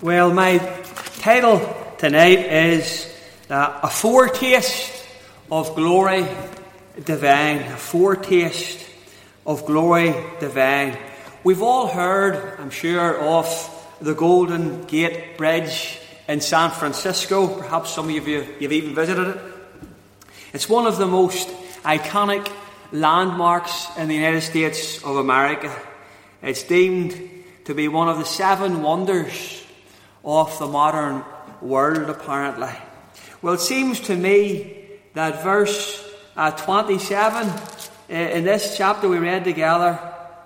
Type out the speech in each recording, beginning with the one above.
Well, my title tonight is A Foretaste of Glory Divine. A Foretaste of Glory Divine. We've all heard, I'm sure, of the Golden Gate Bridge in San Francisco. Perhaps some of you have even visited it. It's one of the most iconic landmarks in the United States of America. It's deemed to be one of the 7 wonders of the modern world, apparently. Well, it seems to me that verse 27 in this chapter we read together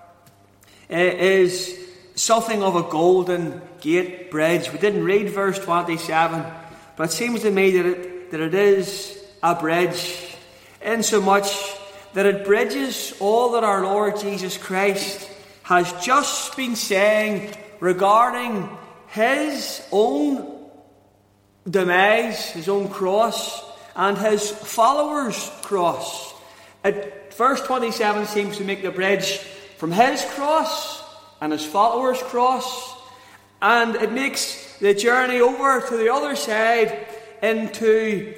is something of a Golden Gate Bridge. We didn't read verse 27, but it seems to me that it is a bridge, insomuch that it bridges all that our Lord Jesus Christ has just been saying regarding His own demise, His own cross, and His followers' cross. Verse 27 seems to make the bridge from His cross and His followers' cross, and it makes the journey over to the other side into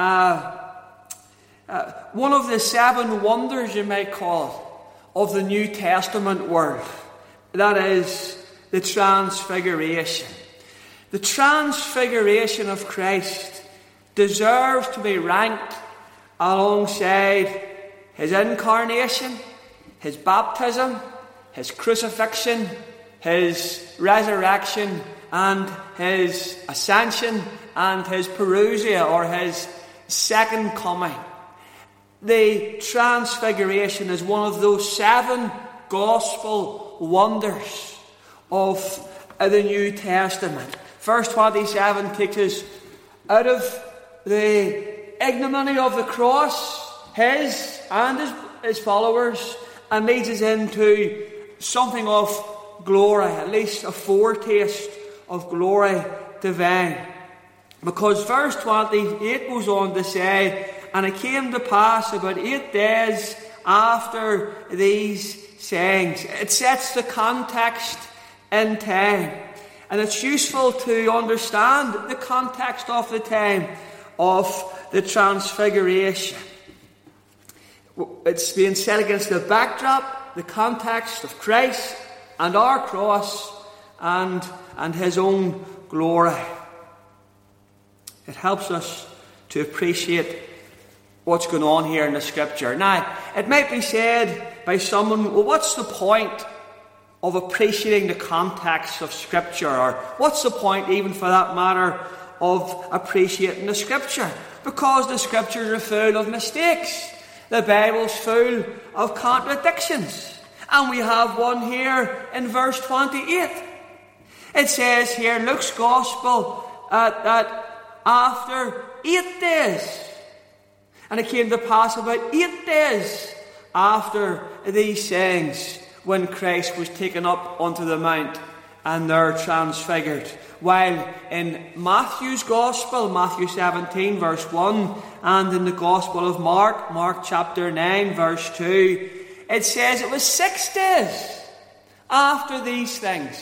one of the 7 wonders, you might call it, of the New Testament world. That is the Transfiguration. The Transfiguration of Christ deserves to be ranked alongside His incarnation, His baptism, His crucifixion, His resurrection, and His ascension, and His parousia, or His second coming. The Transfiguration is one of those 7 gospel wonders of the New Testament. Verse 27 takes us out of the ignominy of the cross, His and His followers, and leads us into something of glory, at least a foretaste of glory divine. Because verse 28 goes on to say, "And it came to pass about 8 days after these sayings." It sets the context in time. And it's useful to understand the context of the time of the Transfiguration. It's being set against the backdrop, the context of Christ and our cross and His own glory. It helps us to appreciate what's going on here in the Scripture. Now, it might be said by someone, well, what's the point of appreciating the context of Scripture? Or what's the point, even for that matter, of appreciating the Scripture? Because the Scriptures are full of mistakes. The Bible's full of contradictions. And we have one here in verse 28. It says here in Luke's Gospel that after 8 days, and it came to pass about 8 days after these sayings, when Christ was taken up onto the mount and there transfigured. While in Matthew's Gospel, Matthew 17 verse 1, and in the Gospel of Mark, Mark chapter 9 verse 2, it says it was 6 days after these things.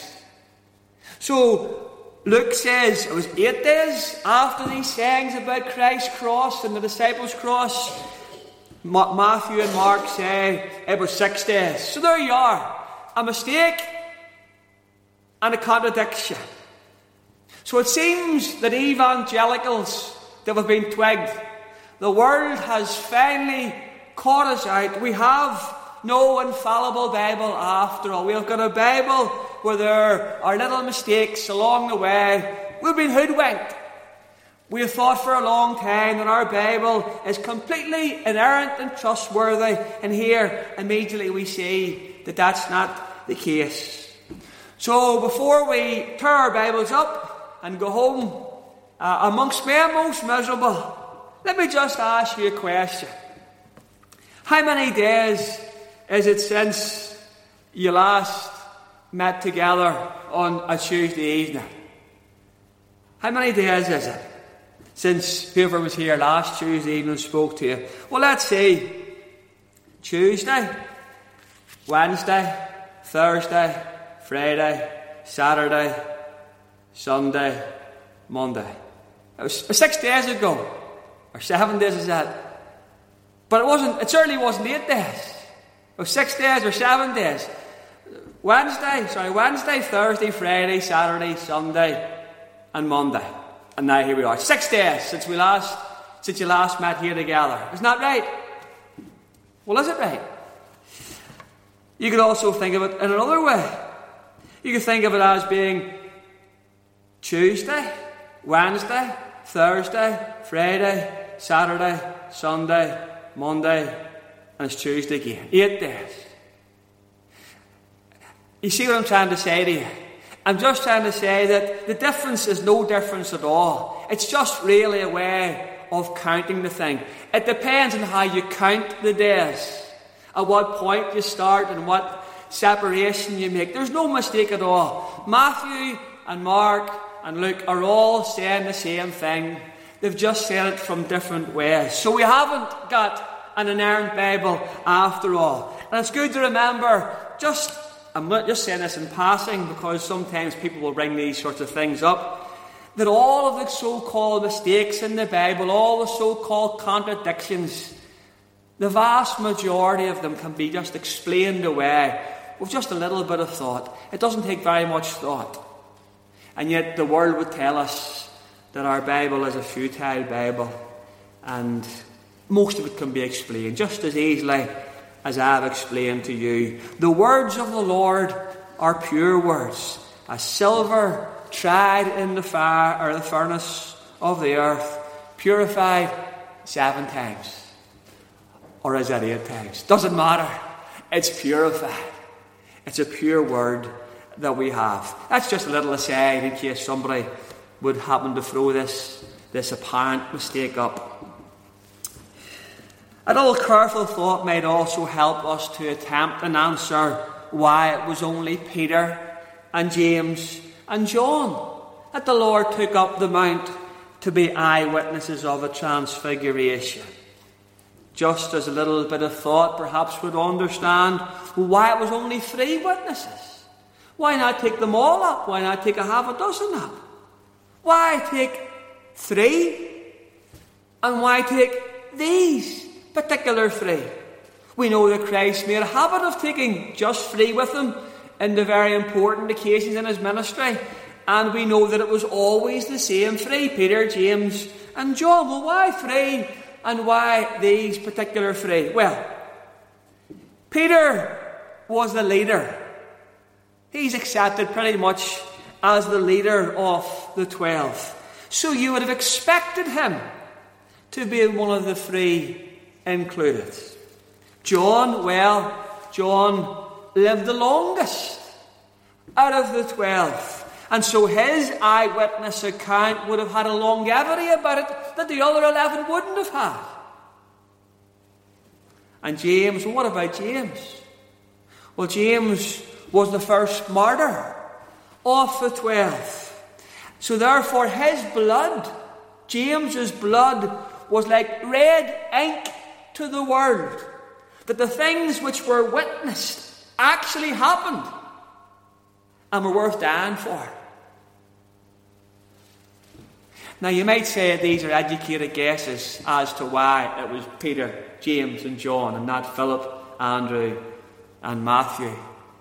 So Luke says it was 8 days after these sayings about Christ's cross and the disciples' cross. Matthew and Mark say it was 6 days. So there you are. A mistake and a contradiction. So it seems that evangelicals that have been twigged, the world has finally caught us out. We have no infallible Bible after all. We've got a Bible where there are little mistakes along the way. We've been hoodwinked. We have thought for a long time that our Bible is completely inerrant and trustworthy, and here immediately we see that that's not the case. So before we tear our Bibles up and go home amongst men most miserable, let me just ask you a question. How many days is it since you last met together on a Tuesday evening? How many days is it since whoever was here last Tuesday evening spoke to you? Well, let's see. Tuesday, Wednesday, Thursday, Friday, Saturday, Sunday, Monday. It was 6 days ago. Or 7 days, is that? But it certainly wasn't 8 days. It was 6 days or 7 days. Wednesday, Thursday, Friday, Saturday, Sunday, and Monday. And now here we are. 6 days since you last met here together. Isn't that right? Well, is it right? You could also think of it in another way. You could think of it as being Tuesday, Wednesday, Thursday, Friday, Saturday, Sunday, Monday, and it's Tuesday again. 8 days. You see what I'm trying to say to you? I'm just trying to say that the difference is no difference at all. It's just really a way of counting the thing. It depends on how you count the days, at what point you start and what separation you make. There's no mistake at all. Matthew and Mark and Luke are all saying the same thing. They've just said it from different ways. So we haven't got an inerrant Bible after all. And it's good to remember, I'm not just saying this in passing because sometimes people will bring these sorts of things up, that all of the so-called mistakes in the Bible, all the so-called contradictions, the vast majority of them can be just explained away with just a little bit of thought. It doesn't take very much thought. And yet the world would tell us that our Bible is a futile Bible, and most of it can be explained just as easily as I've explained to you. The words of the Lord are pure words, as silver tried in the fire or the furnace of the earth, purified 7 times. Or is that 8 times? Doesn't matter. It's purified. It's a pure word that we have. That's just a little aside in case somebody would happen to throw this apparent mistake up. A little careful thought might also help us to attempt and answer why it was only Peter and James and John that the Lord took up the mount to be eyewitnesses of a transfiguration. Just as a little bit of thought perhaps would understand why it was only 3 witnesses. Why not take them all up? Why not take a half a dozen up? Why take 3? And why take these particular 3? We know that Christ made a habit of taking just 3 with him in the very important occasions in his ministry. And we know that it was always the same 3, Peter, James and John. Well, why 3 and why these particular 3? Well, Peter was the leader. He's accepted pretty much as the leader of the 12. So you would have expected him to be one of the 3 included. John lived the longest out of the 12. And so his eyewitness account would have had a longevity about it that the other 11 wouldn't have had. And James, what about James? Well, James was the first martyr of the 12. So therefore his blood, James's blood, was like red ink to the world. That the things which were witnessed actually happened and were worth dying for. Now you might say these are educated guesses as to why it was Peter, James and John and not Philip, Andrew and Matthew.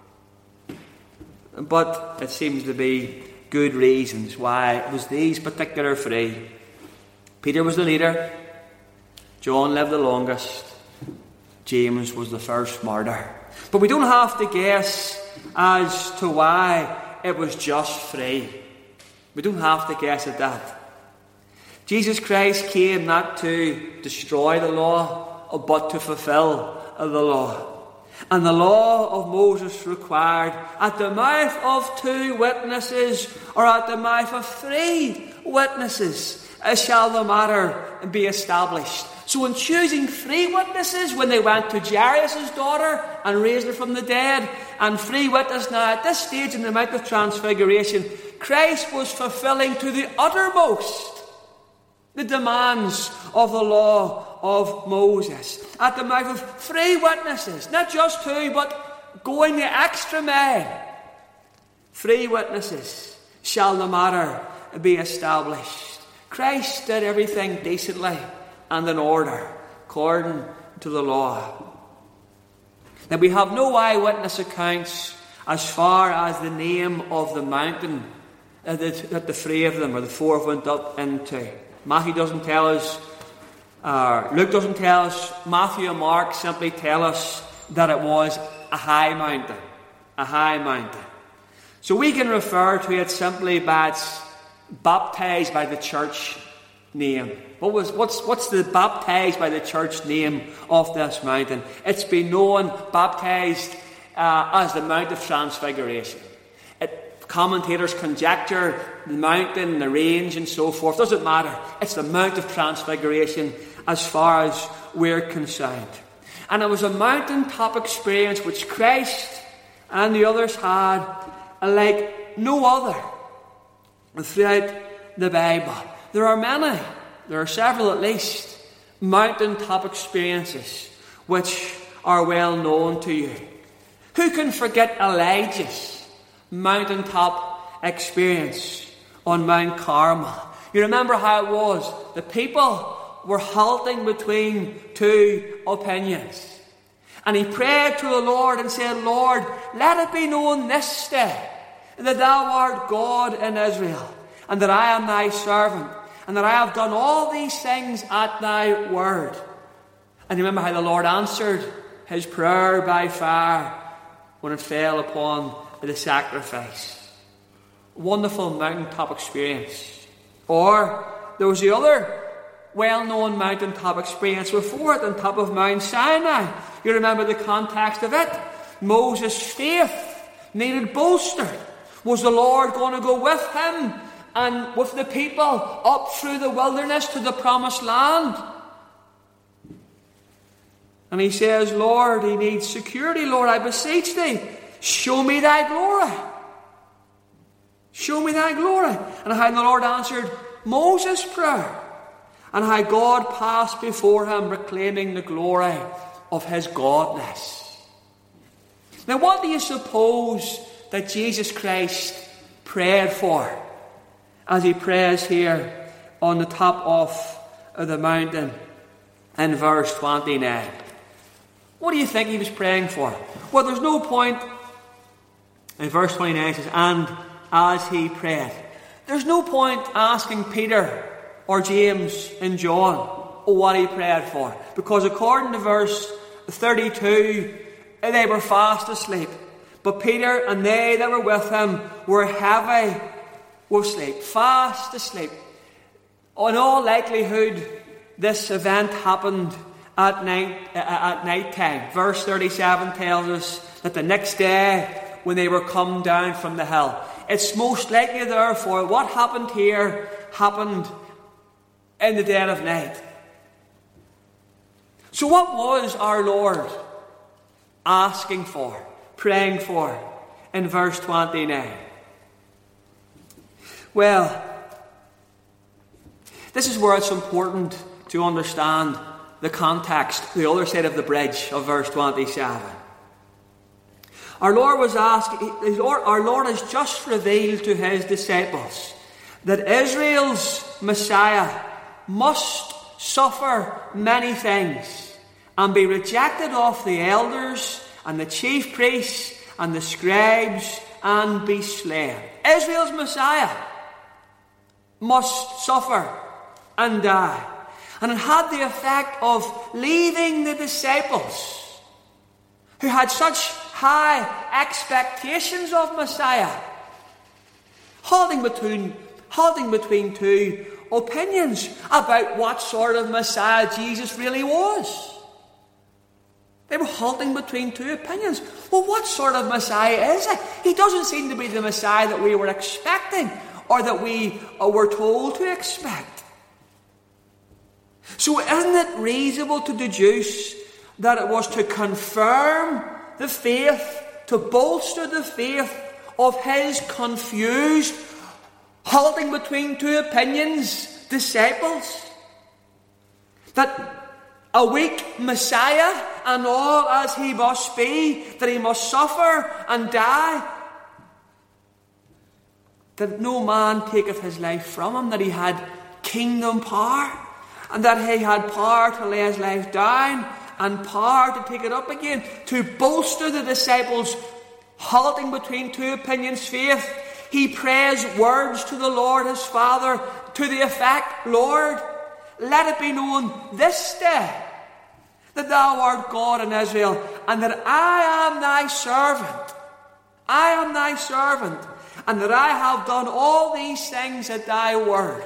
But it seems to be good reasons why it was these particular 3. Peter was the leader, John lived the longest, James was the first martyr. But we don't have to guess as to why it was just 3. We don't have to guess at that. Jesus Christ came not to destroy the law, but to fulfill the law. And the law of Moses required at the mouth of 2 witnesses or at the mouth of 3 witnesses shall the matter be established. So in choosing 3 witnesses when they went to Jairus' daughter and raised her from the dead, and 3 witnesses now at this stage in the Mount of Transfiguration, Christ was fulfilling to the uttermost the demands of the law of Moses. At the mouth of 3 witnesses, not just 2, but going the extra mile. 3 witnesses shall the matter be established. Christ did everything decently and in order, according to the law. Now we have no eyewitness accounts as far as the name of the mountain that the three of them, or the four, went up into. Matthew doesn't tell us, Luke doesn't tell us, Matthew and Mark simply tell us that it was a high mountain. A high mountain. So we can refer to it simply by its baptized by the church name. What's the baptized by the church name of this mountain? It's been known, baptized as the Mount of Transfiguration. Commentators conjecture the mountain, the range and so forth. Doesn't matter. It's the Mount of Transfiguration as far as we're concerned. And it was a mountaintop experience which Christ and the others had like no other throughout the Bible. There are many, there are several at least, mountaintop experiences which are well known to you. Who can forget Elijah's mountaintop experience on Mount Carmel? You remember how it was. The people were halting between two opinions. And he prayed to the Lord and said, Lord, let it be known this day that thou art God in Israel, and that I am thy servant, and that I have done all these things at thy word. And you remember how the Lord answered his prayer by fire when it fell upon the sacrifice. Wonderful mountaintop experience. Or there was the other well-known mountaintop experience before it on top of Mount Sinai. You remember the context of it. Moses' faith needed bolstered. Was the Lord going to go with him and with the people up through the wilderness to the promised land? And he says, Lord, he needs security. Lord, I beseech thee, show me thy glory. Show me thy glory. And how the Lord answered Moses' prayer. And how God passed before him, proclaiming the glory of his godness. Now, what do you suppose that Jesus Christ prayed for as he prays here on the top of the mountain in verse 29? What do you think he was praying for? Well, there's no point. In verse 29 it says, and as he prayed. There's no point asking Peter or James and John what he prayed for. Because according to verse 32, they were fast asleep. But Peter and they that were with him were heavy with sleep. Fast asleep. In all likelihood, this event happened at night time. Verse 37 tells us that the next day when they were come down from the hill. It's most likely, therefore, what happened here happened in the dead of night. So what was our Lord asking for, praying for in verse 29? Well, this is where it's important to understand the context, the other side of the bridge of verse 27. Our Lord was asking, our Lord has just revealed to his disciples that Israel's Messiah must suffer many things and be rejected of the elders and the chief priests and the scribes and be slain. Israel's Messiah must suffer and die. And it had the effect of leaving the disciples who had such high expectations of Messiah halting between two opinions about what sort of Messiah Jesus really was. They were halting between two opinions. Well, what sort of Messiah is it? He doesn't seem to be the Messiah that we were expecting or that we were told to expect. So isn't it reasonable to deduce that it was to confirm the faith, to bolster the faith of his confused, halting between two opinions, disciples? That a weak Messiah, and all as he must be, that he must suffer and die? that no man taketh his life from him, that he had kingdom power, and that he had power to lay his life down and power to take it up again, to bolster the disciples halting between two opinions faith. He prays words to the Lord his Father to the effect, Lord, let it be known this day that thou art God in Israel, and that I am thy servant. I am thy servant, and that I have done all these things at thy word.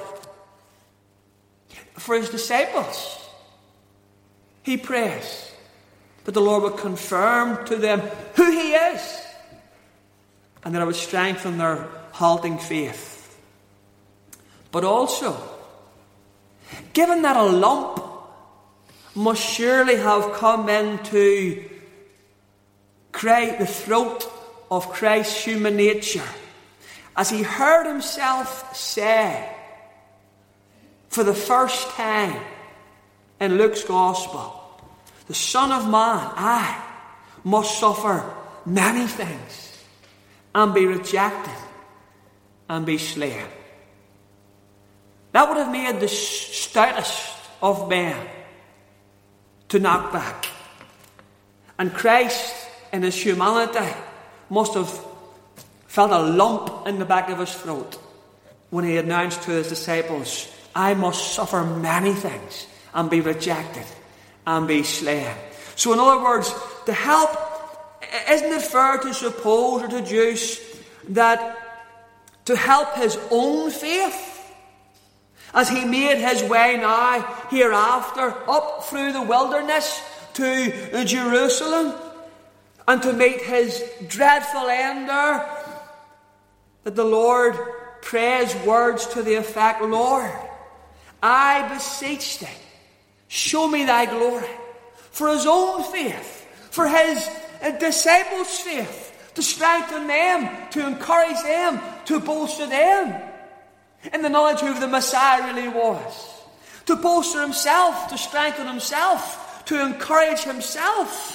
For his disciples, he prays that the Lord would confirm to them who he is, and that it would strengthen their halting faith. But also, given that a lump must surely have come into the throat of Christ's human nature, as he heard himself say for the first time in Luke's Gospel, the Son of Man, I must suffer many things and be rejected and be slain. That would have made the stoutest of men to knock back. And Christ, in his humanity, must have felt a lump in the back of his throat when he announced to his disciples, I must suffer many things and be rejected and be slain. So in other words, to help, isn't it fair to suppose or to deduce that to help his own faith, as he made his way now hereafter up through the wilderness to Jerusalem, and to meet his dreadful end there, that the Lord prays words to the effect, Lord, I beseech thee, show me thy glory. For his own faith, for his disciples' faith, to strengthen them, to encourage them, to bolster them in the knowledge who the Messiah really was. To bolster himself, to strengthen himself, to encourage himself,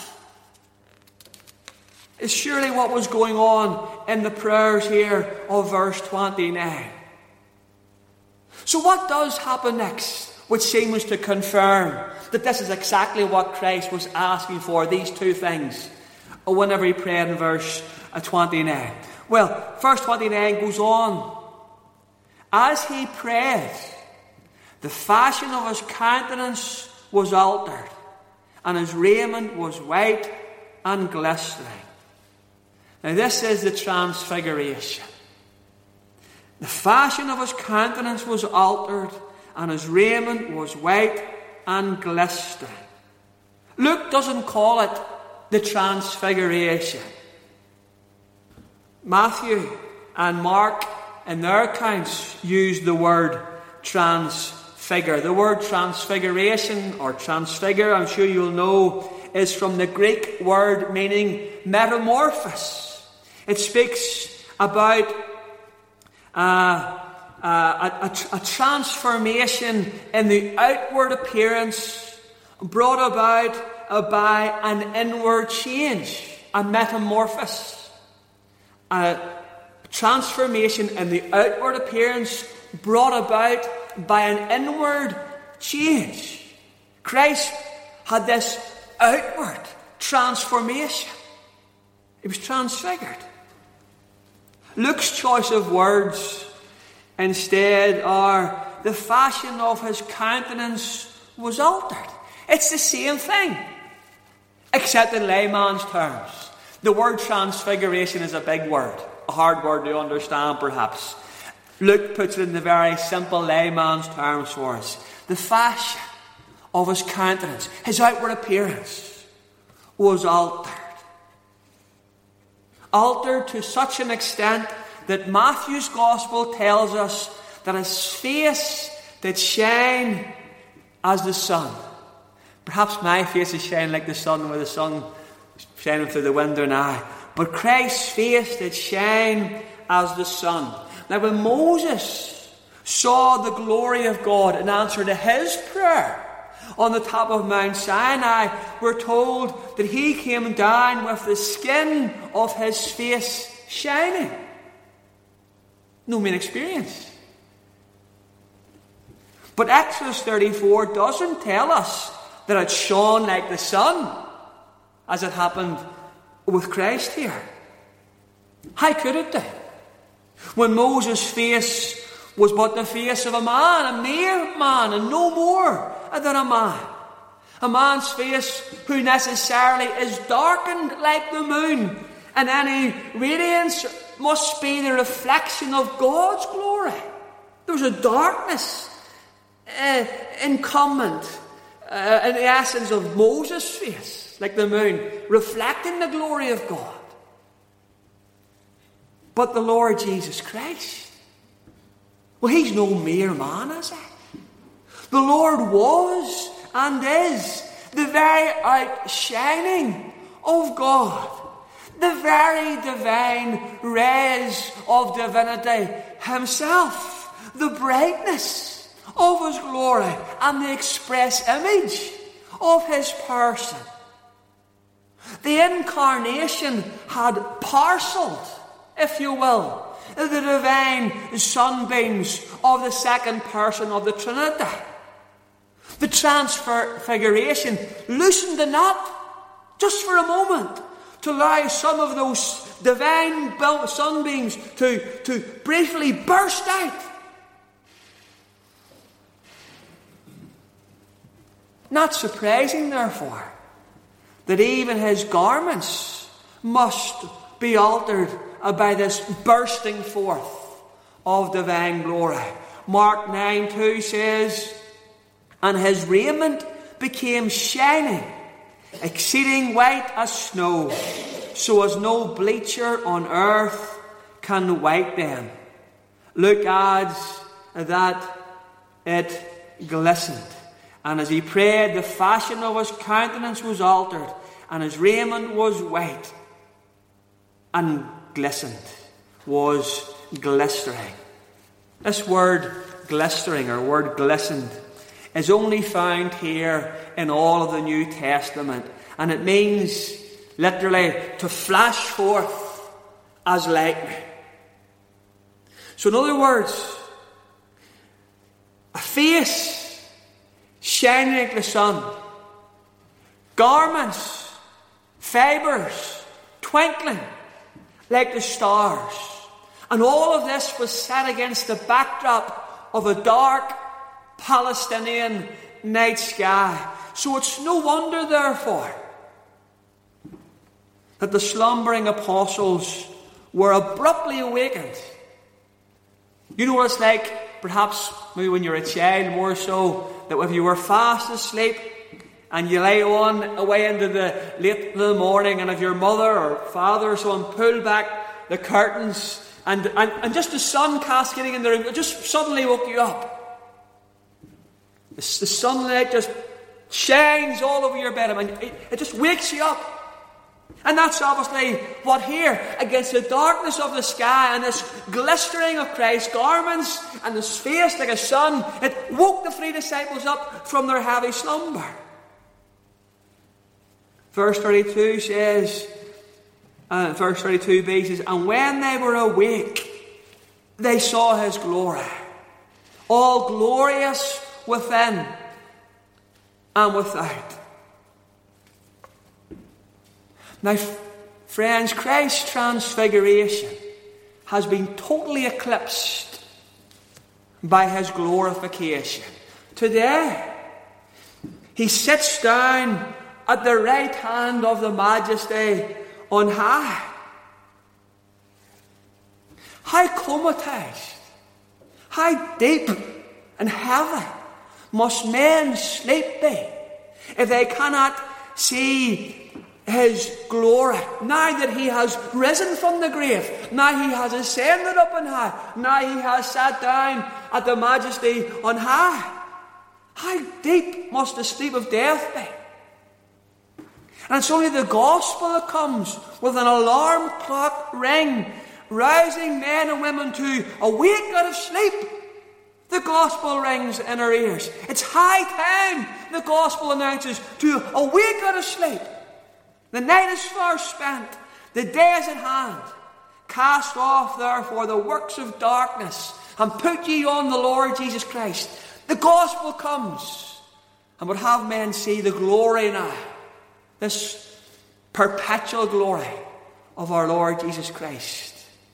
is surely what was going on in the prayers here of verse 29. So what does happen next, which seems to confirm that this is exactly what Christ was asking for, these two things, whenever he prayed in verse 29? Well, verse 29 goes on. As he prayed, the fashion of his countenance was altered, and his raiment was white and glistening. Now this is the transfiguration. The fashion of his countenance was altered, and his raiment was white and glistening. Luke doesn't call it the transfiguration. Matthew and Mark, in their accounts, use the word transfigure. The word transfiguration or transfigure, I'm sure you'll know, is from the Greek word meaning metamorphosis. It speaks about a transformation in the outward appearance brought about by an inward change, a metamorphosis. A transformation in the outward appearance brought about by an inward change. Christ had this outward transformation. He was transfigured. Luke's choice of words instead are, the fashion of his countenance was altered. It's the same thing, except in layman's terms. The word transfiguration is a big word, a hard word to understand perhaps. Luke puts it in the very simple layman's terms for us. The fashion of his countenance, his outward appearance, was altered. Altered to such an extent that Matthew's Gospel tells us that his face did shine as the sun. Perhaps my face is shining like the sun, with the sun shining through the window now. But Christ's face did shine as the sun. Now when Moses saw the glory of God in answer to his prayer on the top of Mount Sinai, we're told that he came down with the skin of his face shining. no main experience. But Exodus 34 doesn't tell us that it shone like the sun, as it happened with Christ here. How could it do? When Moses' face was but the face of a man, a mere man, and no more than a man. A man's face who necessarily is darkened like the moon, and any radiance must be the reflection of God's glory. There's a darkness incumbent in the essence of Moses' face, like the moon, reflecting the glory of God. But the Lord Jesus Christ, well, he's no mere man, is he? The Lord was and is the very outshining of God, the very divine rays of divinity himself, the brightness of his glory and the express image of his person. The incarnation had parcelled, if you will, the divine sunbeams of the second person of the Trinity. The transfiguration loosened the knot just for a moment to allow some of those divine sunbeams to briefly burst out. Not surprising, therefore, that even his garments must be altered by this bursting forth of divine glory. Mark 9:2 says, "And his raiment became shining, exceeding white as snow, so as no bleacher on earth can white them." Luke adds that it glistened. And as he prayed, the fashion of his countenance was altered, and his raiment was white and glistened, was glistering. This word glistering, or word glistened, is only found here in all of the New Testament, and it means literally to flash forth as lightning. So in other words, a face shining like the sun, garments, fibres, twinkling like the stars. And all of this was set against the backdrop of a dark Palestinian night sky. So it's no wonder, therefore, that the slumbering apostles were abruptly awakened. You know what it's like, perhaps maybe when you're a child more so, that if you were fast asleep and you lay on away into the late in the morning, and if your mother or father or someone pulled back the curtains and just the sun cascading in the room, it just suddenly woke you up. The sunlight just shines all over your bed and it just wakes you up. And that's obviously what here, against the darkness of the sky and this glistering of Christ's garments and his face like a sun, it woke the three disciples up from their heavy slumber. Verse 32 says, verse 32b says, "And when they were awake, they saw his glory, all glorious within and without." Now, friends, Christ's transfiguration has been totally eclipsed by his glorification. Today, he sits down at the right hand of the Majesty on high. How comatized, how deep and heavy must men's sleep be if they cannot see his glory, now that he has risen from the grave, now he has ascended up on high, now he has sat down at the Majesty on high. How deep must the sleep of death be? And it's only the gospel that comes with an alarm clock ring, rousing men and women to awake out of sleep. The gospel rings in our ears. It's high time, the gospel announces, to awake out of sleep. The night is far spent. The day is at hand. Cast off, therefore, the works of darkness, and put ye on the Lord Jesus Christ. The gospel comes, and would have men see the glory now, this perpetual glory of our Lord Jesus Christ.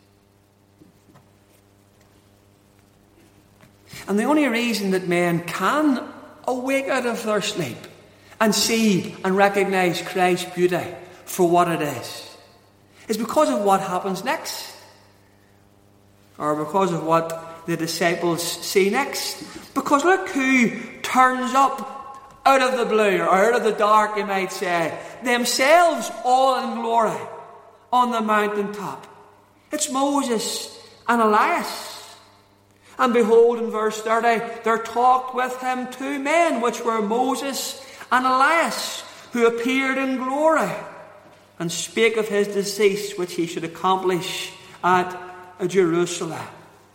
And the only reason that men can awake out of their sleep and see and recognize Christ's beauty for what it is because of what happens next, or because of what the disciples see next. Because look who turns up out of the blue, or out of the dark, you might say, themselves all in glory on the mountaintop. It's Moses and Elias. And behold, in verse 30, there talked with him two men, which were Moses and Elias, who appeared in glory, and spake of his decease, which he should accomplish at Jerusalem.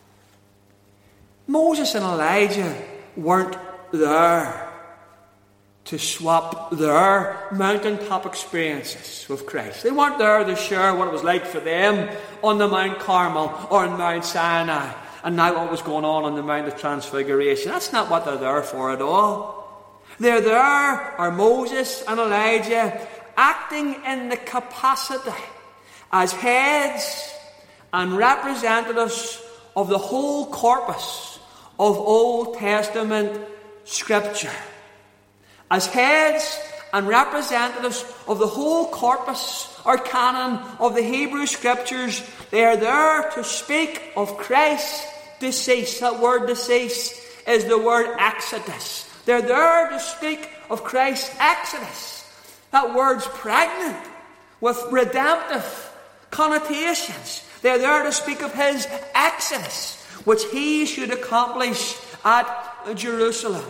Moses and Elijah weren't there to swap their mountaintop experiences with Christ. They weren't there to share what it was like for them on the Mount Carmel or on Mount Sinai, and now what was going on the Mount of Transfiguration. That's not what they're there for at all. They're there, are Moses and Elijah, acting in the capacity as heads and representatives of the whole corpus of Old Testament Scripture. As heads and representatives of the whole corpus or canon of the Hebrew Scriptures, they are there to speak of Christ's decease. That word decease is the word exodus. They're there to speak of Christ's exodus. That word's pregnant with redemptive connotations. They're there to speak of his exodus, which he should accomplish at Jerusalem.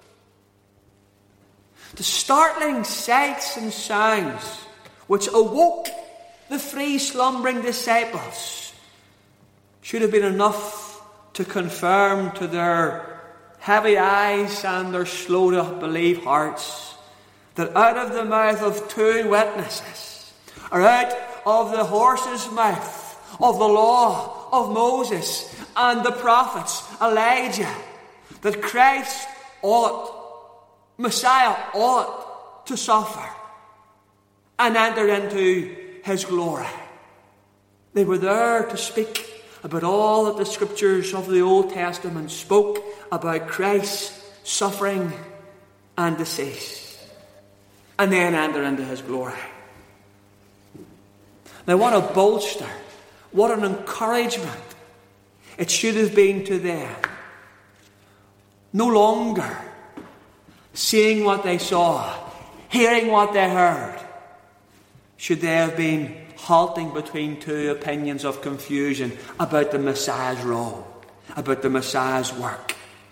The startling sights and sounds which awoke the three slumbering disciples should have been enough to confirm to their heavy eyes and their slow to believe hearts that out of the mouth of two witnesses, or out of the horse's mouth of the law of Moses and the prophets, Elijah, that Christ Messiah ought to suffer and enter into his glory. They were there to speak about all that the Scriptures of the Old Testament spoke about Christ's suffering and decease, and then enter into his glory. Now, what a bolster, what an encouragement it should have been to them. No longer seeing what they saw, hearing what they heard, should they have been halting between two opinions of confusion about the Messiah's role, about the Messiah's work.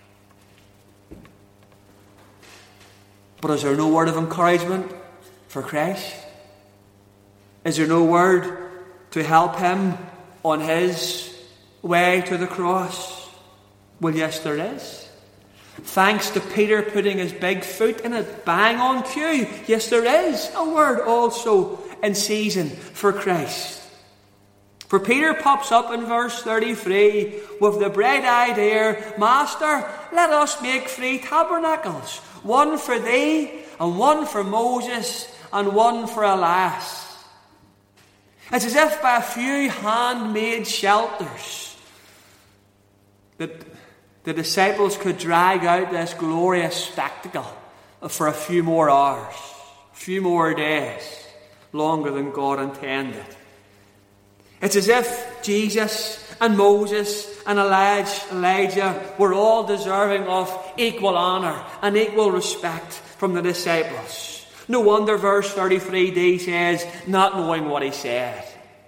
But is there no word of encouragement for Christ? Is there no word to help him on his way to the cross? Well, yes, there is. Thanks to Peter putting his big foot in it, bang on cue. Yes, there is a word also in season for Christ. For Peter pops up in verse 33 with the bright idea, Master, let us make 3 tabernacles, one for thee, and one for Moses, and one for Elias. It's as if by a few handmade shelters that the disciples could drag out this glorious spectacle for a few more hours, a few more days, longer than God intended. It's as if Jesus and Moses and Elijah were all deserving of equal honour and equal respect from the disciples. No wonder verse 33d says, not knowing what he said.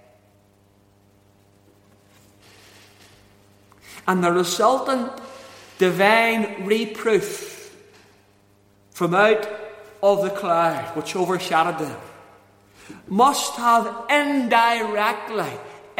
And the resultant divine reproof from out of the cloud which overshadowed them must have indirectly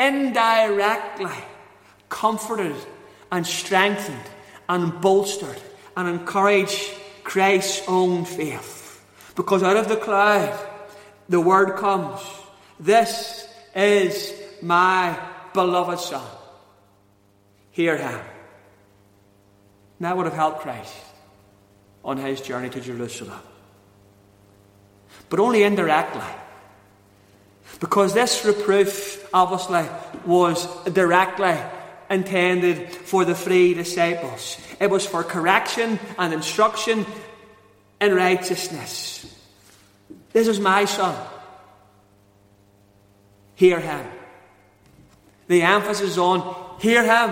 comforted and strengthened and bolstered and encouraged Christ's own faith. Because out of the cloud the word comes, this is my beloved Son. Hear him. And that would have helped Christ on his journey to Jerusalem. But only indirectly. Because this reproof, obviously, was directly intended for the 3 disciples. It was for correction and instruction in righteousness. This is my Son. Hear him. The emphasis on hear him.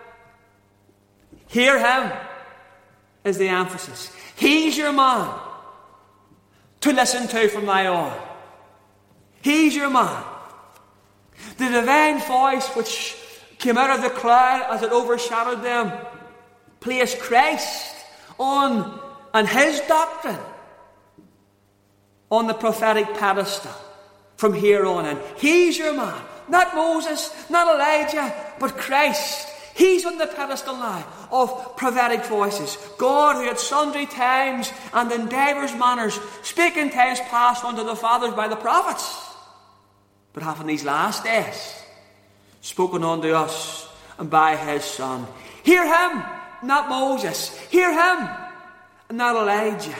Hear him is the emphasis. He's your man to listen to from now on. He's your man. The divine voice which came out of the cloud as it overshadowed them placed Christ on and his doctrine on the prophetic pedestal from here on in. He's your man. Not Moses, not Elijah, but Christ. He's on the pedestal now of prophetic voices. God, who at sundry times and in divers manners spake in times past unto the fathers by the prophets, but hath in these last days spoken unto us and by his Son. Hear him, not Moses. Hear him, not Elijah.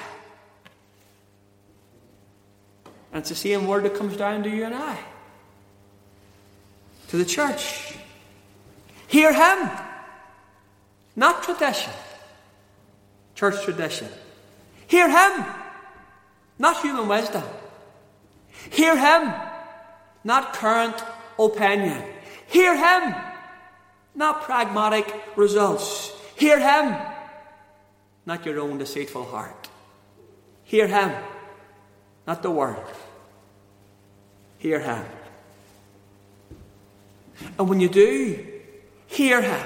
And it's the same word that comes down to you and I, to the church. Hear him, not tradition, church tradition. Hear him, not human wisdom. Hear him, not current opinion. Hear him, not pragmatic results. Hear him, not your own deceitful heart. Hear him, not the world. Hear him. And when you do hear him,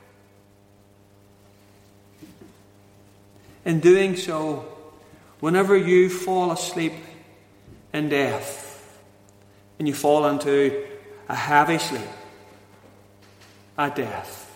in doing so, whenever you fall asleep in death, and you fall into a heavy sleep at death,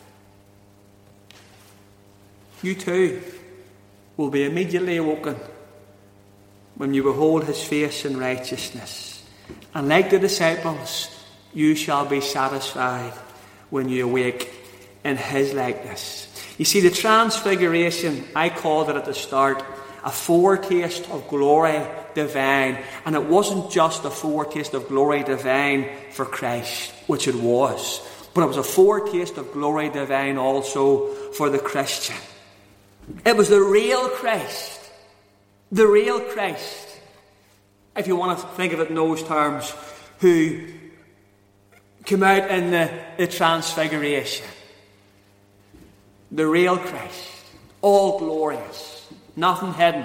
you too will be immediately awoken when you behold his face in righteousness. And like the disciples, you shall be satisfied when you awake in his likeness. You see, the transfiguration, I called it at the start, a foretaste of glory divine. And it wasn't just a foretaste of glory divine for Christ, which it was, but it was a foretaste of glory divine also for the Christian. It was the real Christ. The real Christ, if you want to think of it in those terms, who came out in the transfiguration. The real Christ, all glorious, nothing hidden.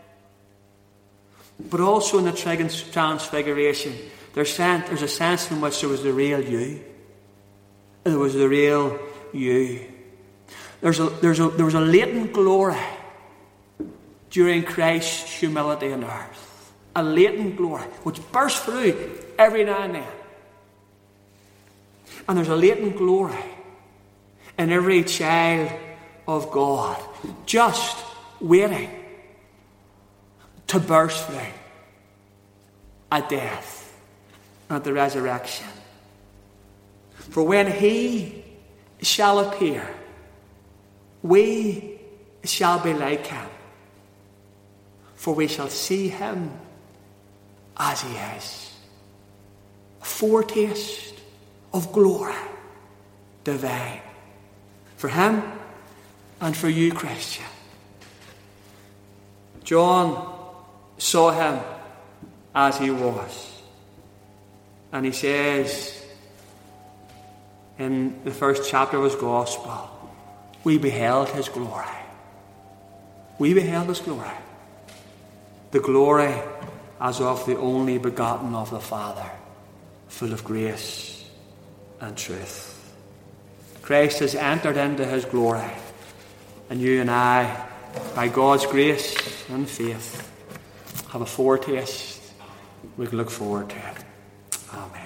But also in the transfiguration, there's a sense in which there was the real you. There was the real you. There was a latent glory during Christ's humility on earth. A latent glory which burst through every now and then. And there's a latent glory in every child of God, just waiting to burst through at death and at the resurrection. For when he shall appear, we shall be like him, for we shall see him as he is. A foretaste of glory divine for him and for you, Christian. John saw him as he was, and he says in the first chapter of his gospel, we beheld his glory. We beheld his glory. The glory as of the only begotten of the Father, full of grace and truth. Christ has entered into his glory, and you and I, by God's grace and faith, have a foretaste. We can look forward to it. Amen.